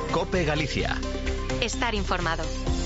COPE Galicia. Estar informado.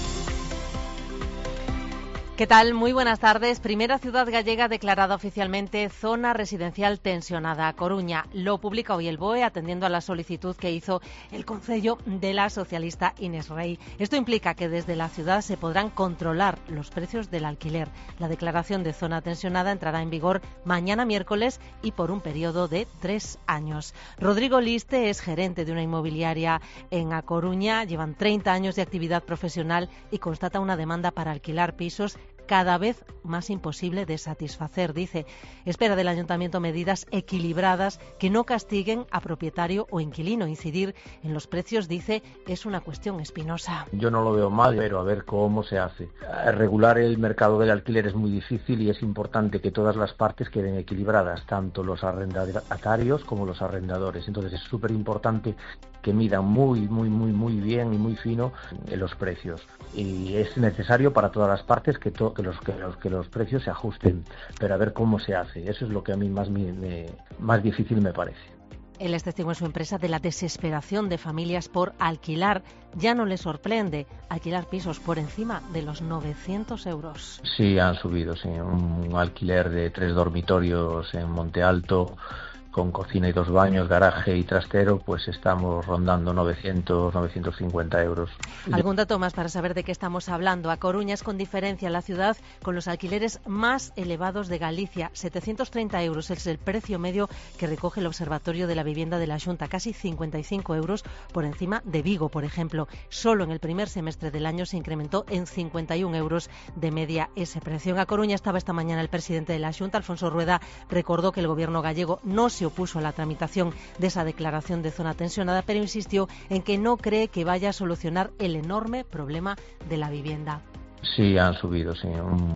¿Qué tal? Muy buenas tardes. Primera ciudad gallega declarada oficialmente zona residencial tensionada. A Coruña. Lo publica hoy el BOE atendiendo a la solicitud que hizo el concello de la socialista Inés Rey. Esto implica que desde la ciudad se podrán controlar los precios del alquiler. La declaración de zona tensionada entrará en vigor mañana miércoles y por un periodo de 3 años. Rodrigo Liste es gerente de una inmobiliaria en A Coruña. Llevan 30 años de actividad profesional y constata una demanda para alquilar pisos cada vez más imposible de satisfacer. Dice, espera del ayuntamiento medidas equilibradas que no castiguen a propietario o inquilino. Incidir en los precios, dice, es una cuestión espinosa. Yo no lo veo mal, pero a ver cómo se hace. Regular el mercado del alquiler es muy difícil y es importante que todas las partes queden equilibradas, tanto los arrendatarios como los arrendadores. Entonces es súper importante que midan muy bien y muy fino los precios. Y es necesario para todas las partes que los precios se ajusten, pero a ver cómo se hace. Eso es lo que a mí más difícil me parece. Él es testigo en su empresa de la desesperación de familias por alquilar. Ya no les sorprende alquilar pisos por encima de los 900 euros. Sí, han subido, sí. Un alquiler de 3 dormitorios en Monte Alto, con cocina y 2 baños, garaje y trastero, pues estamos rondando 950 euros. Algún dato más para saber de qué estamos hablando. A Coruña es con diferencia la ciudad con los alquileres más elevados de Galicia. 730 euros es el precio medio que recoge el Observatorio de la Vivienda de la Xunta, casi 55 euros por encima de Vigo, por ejemplo. Solo en el primer semestre del año se incrementó en 51 euros de media ese precio. En A Coruña estaba esta mañana el presidente de la Xunta, Alfonso Rueda, recordó que el gobierno gallego no se opuso a la tramitación de esa declaración de zona tensionada, pero insistió en que no cree que vaya a solucionar el enorme problema de la vivienda. Sí, han subido, sí.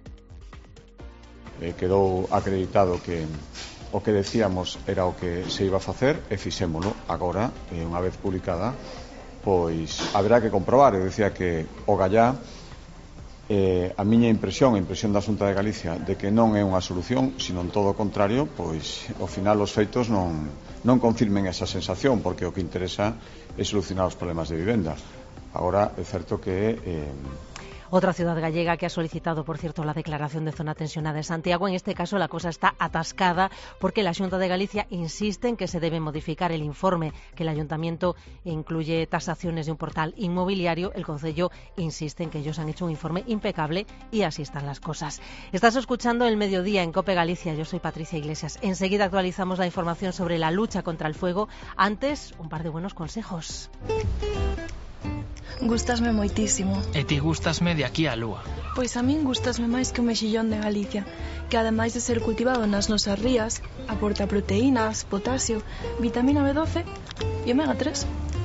Quedou acreditado que o que decíamos era o que se iba a facer e fixémolo. Agora, unha vez publicada, pois haberá que comprobar. Eu decía que o Gallá, a miña impresión, a impresión da Xunta de Galicia, de que non é unha solución, sino en todo o contrario, pois ao final os feitos non confirmen esa sensación, porque o que interesa é solucionar os problemas de vivenda. Agora é certo que Otra ciudad gallega que ha solicitado, por cierto, la declaración de zona tensionada es Santiago. En este caso la cosa está atascada porque la Xunta de Galicia insiste en que se debe modificar el informe, que el ayuntamiento incluye tasaciones de un portal inmobiliario. El concello insiste en que ellos han hecho un informe impecable y así están las cosas. Estás escuchando El Mediodía en COPE Galicia. Yo soy Patricia Iglesias. Enseguida actualizamos la información sobre la lucha contra el fuego. Antes, un par de buenos consejos. Gústasme moitísimo. E ti gústasme de aquí á lúa. Pois a min gústasme máis que o mexillón de Galicia, que ademais de ser cultivado nas nosas rías, aporta proteínas, potasio, vitamina B12 e omega 3.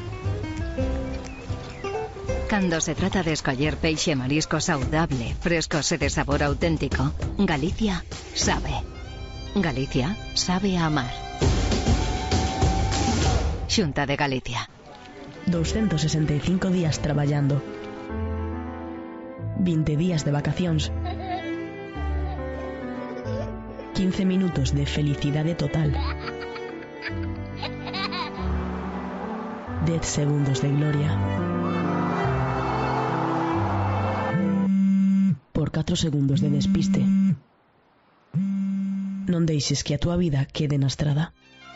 Cando se trata de escoller peixe e marisco saudable, frescos e de sabor auténtico, Galicia sabe. Galicia sabe a amar. Xunta de Galicia. 265 días traballando, 20 días de vacacións, 15 minutos de felicidade total, 10 segundos de gloria, por 4 segundos de despiste. Non deixes que a túa vida quede na estrada.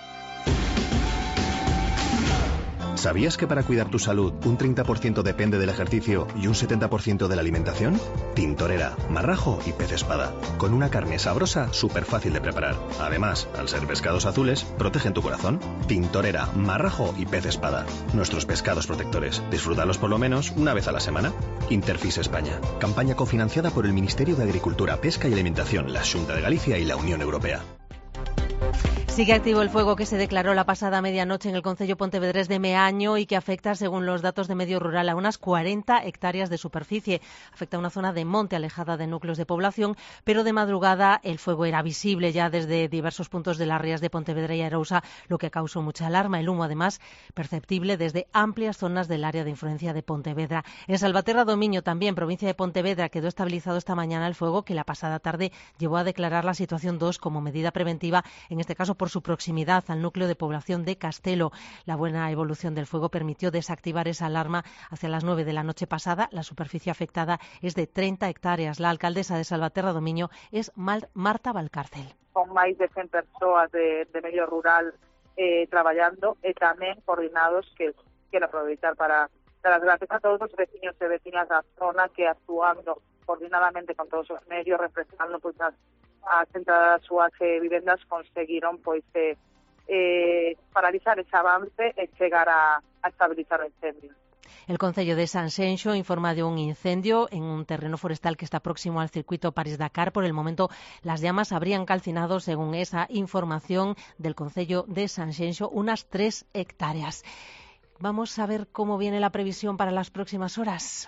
¿Sabías que para cuidar tu salud un 30% depende del ejercicio y un 70% de la alimentación? Tintorera, marrajo y pez espada. Con una carne sabrosa, súper fácil de preparar. Además, al ser pescados azules, protegen tu corazón. Tintorera, marrajo y pez espada. Nuestros pescados protectores. Disfrútalos por lo menos una vez a la semana. Interfis España. Campaña cofinanciada por el Ministerio de Agricultura, Pesca y Alimentación, la Xunta de Galicia y la Unión Europea. Sigue activo el fuego que se declaró la pasada medianoche en el concello pontevedrés de Meaño y que afecta, según los datos de Medio Rural, a unas 40 hectáreas de superficie. Afecta a una zona de monte alejada de núcleos de población, pero de madrugada el fuego era visible ya desde diversos puntos de las rías de Pontevedra y Arousa, lo que causó mucha alarma. El humo, además, perceptible desde amplias zonas del área de influencia de Pontevedra. En Salvaterra do Miño, también provincia de Pontevedra, quedó estabilizado esta mañana el fuego que la pasada tarde llevó a declarar la situación 2 como medida preventiva, en este caso por por su proximidad al núcleo de población de Castelo. La buena evolución del fuego permitió desactivar esa alarma hacia las 9 de la noche pasada. La superficie afectada es de 30 hectáreas. La alcaldesa de Salvaterra do Miño es Marta Valcárcel. Con máis de 100 persoas de medio rural traballando e tamén coordinados que quero aproveitar para dar as gracias a todos os veciños e veciñas da zona que actuando coordinadamente con todos os medios, refrescando pois as entradas das súas vivendas, conseguiron pois paralizar ese avance e chegar a estabilizar o incendio. El Concello de Sanxenxo informa de un incendio en un terreno forestal que está próximo al circuito París-Dakar. Por el momento, las llamas habrían calcinado, según esa información del Concello de Sanxenxo, unas 3 hectáreas. Vamos a ver cómo viene la previsión para las próximas horas.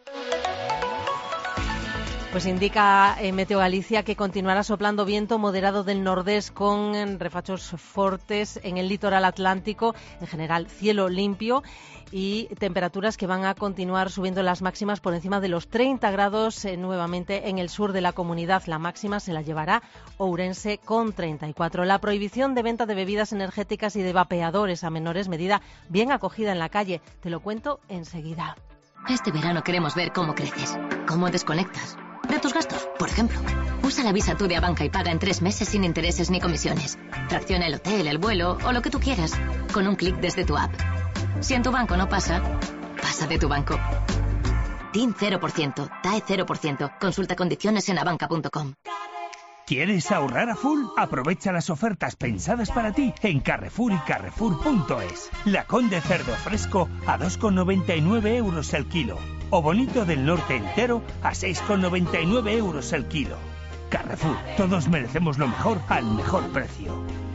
Pues indica Meteo Galicia que continuará soplando viento moderado del nordés con refachos fortes en el litoral atlántico, en general cielo limpio y temperaturas que van a continuar subiendo las máximas por encima de los 30 grados nuevamente en el sur de la comunidad. La máxima se la llevará Ourense con 34. La prohibición de venta de bebidas energéticas y de vapeadores a menores, medida bien acogida en la calle. Te lo cuento enseguida. Este verano queremos ver cómo creces, cómo desconectas de tus gastos, por ejemplo. Usa la Visa Tu de Abanca y paga en 3 meses sin intereses ni comisiones. Fracciona el hotel, el vuelo o lo que tú quieras con un clic desde tu app. Si en tu banco no pasa, pasa de tu banco. TIN 0%, TAE 0%. Consulta condiciones en abanca.com. ¿Quieres ahorrar a full? Aprovecha las ofertas pensadas para ti en Carrefour y Carrefour.es. Lacón de cerdo fresco a 2,99 euros el kilo. O bonito del norte entero a 6,99 euros el kilo. Carrefour, todos merecemos lo mejor al mejor precio.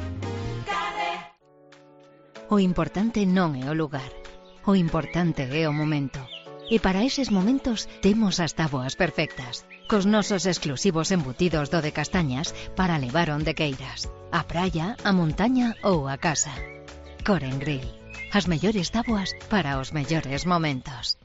O importante non é o lugar. O importante é o momento. E para eses momentos temos as táboas perfectas. Cos nosos exclusivos embutidos do de castañas para levar onde queiras. A praia, a montaña ou a casa. Coren Grill. As mellores táboas para os mellores momentos.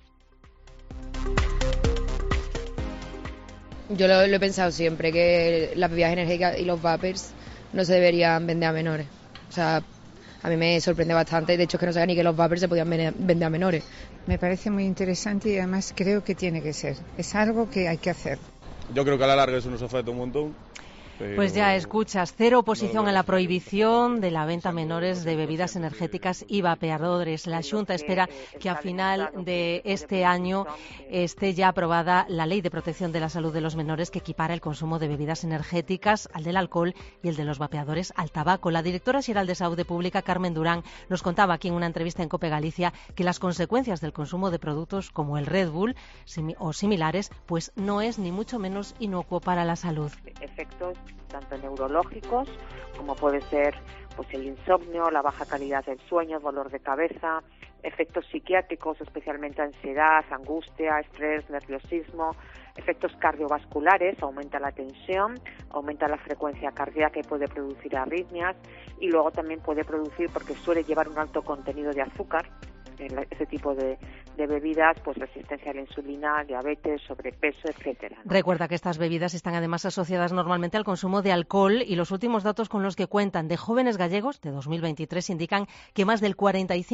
Yo lo he pensado siempre, que las bebidas energéticas y los vapers no se deberían vender a menores. O sea, a mí me sorprende bastante, de hecho que no sabía ni que los vapers se podían vender a menores. Me parece muy interesante y además creo que tiene que ser. Es algo que hay que hacer. Yo creo que a la larga eso nos afecta un montón. Pues ya escuchas, cero oposición a la prohibición de la venta a menores de bebidas energéticas y vapeadores. La Xunta espera que a final de este año esté ya aprobada la Ley de Protección de la Salud de los Menores, que equipara el consumo de bebidas energéticas al del alcohol y el de los vapeadores al tabaco. La directora xeral de Saúde Pública, Carmen Durán, nos contaba aquí en una entrevista en COPE Galicia que las consecuencias del consumo de productos como el Red Bull o similares pues no es ni mucho menos inocuo para la salud. Efectos tanto neurológicos como puede ser pues el insomnio, la baja calidad del sueño, dolor de cabeza, efectos psiquiátricos, especialmente ansiedad, angustia, estrés, nerviosismo, efectos cardiovasculares, aumenta la tensión, aumenta la frecuencia cardíaca y puede producir arritmias, y luego también puede producir, porque suele llevar un alto contenido de azúcar, ese tipo de bebidas, pues resistencia a la insulina, diabetes, sobrepeso, etcétera, ¿no? Recuerda que estas bebidas están además asociadas normalmente al consumo de alcohol, y los últimos datos con los que cuentan de jóvenes gallegos de 2023 indican que más del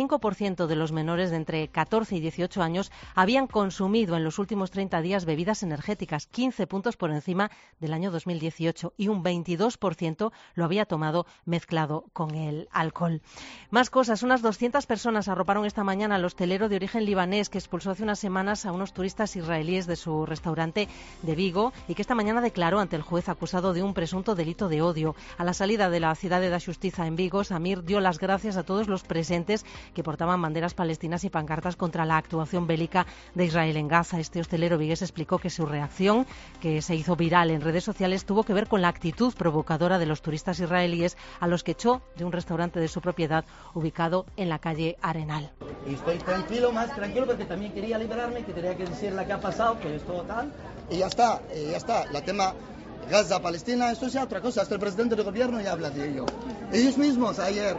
45% de los menores de entre 14 y 18 años habían consumido en los últimos 30 días bebidas energéticas, 15 puntos por encima del año 2018, y un 22% lo había tomado mezclado con el alcohol. Más cosas, unas 200 personas arroparon esta mañana al hostelero de origen libanés que expulsó hace unas semanas a unos turistas israelíes de su restaurante de Vigo y que esta mañana declaró ante el juez acusado de un presunto delito de odio. A la salida de la Cidade da Xustiza en Vigo, Samir dio las gracias a todos los presentes que portaban banderas palestinas y pancartas contra la actuación bélica de Israel en Gaza. Este hostelero vigués explicó que su reacción, que se hizo viral en redes sociales, tuvo que ver con la actitud provocadora de los turistas israelíes a los que echó de un restaurante de su propiedad ubicado en la calle Arenal. Y estoy tranquilo, más tranquilo, porque también quería liberarme, que tenía que decir la que ha pasado, que es todo tal. Y ya está. La tema Gaza-Palestina, esto es ya otra cosa. Hasta el presidente del gobierno ya habla de ello. Ellos mismos ayer,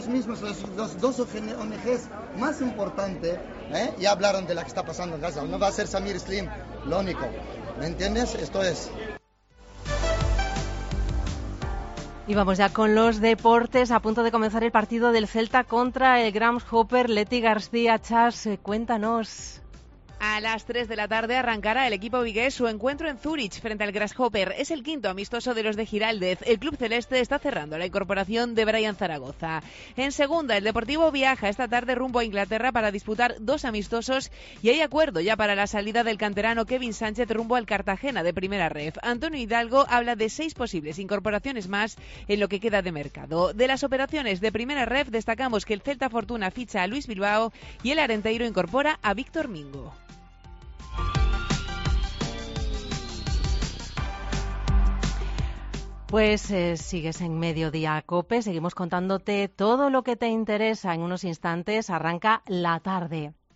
los dos ONGs más importantes, ya hablaron de lo que está pasando en Gaza. No va a ser Samir Slim lo único. ¿Me entiendes? Esto es... Y vamos ya con los deportes. A punto de comenzar el partido del Celta contra el Grasshopper. Leti García, Chas, cuéntanos. A las 3 de la tarde arrancará el equipo vigués su encuentro en Zúrich frente al Grasshopper. Es el quinto amistoso de los de Giraldez. El club celeste está cerrando la incorporación de Brian Zaragoza. En segunda, el Deportivo viaja esta tarde rumbo a Inglaterra para disputar 2 amistosos y hay acuerdo ya para la salida del canterano Kevin Sánchez rumbo al Cartagena de Primera Ref. Antonio Hidalgo habla de 6 posibles incorporaciones más en lo que queda de mercado. De las operaciones de Primera Ref destacamos que el Celta Fortuna ficha a Luis Bilbao y el Arenteiro incorpora a Víctor Mingo. Pues sigues en Mediodía Cope, seguimos contándote todo lo que te interesa. En unos instantes arranca La Tarde.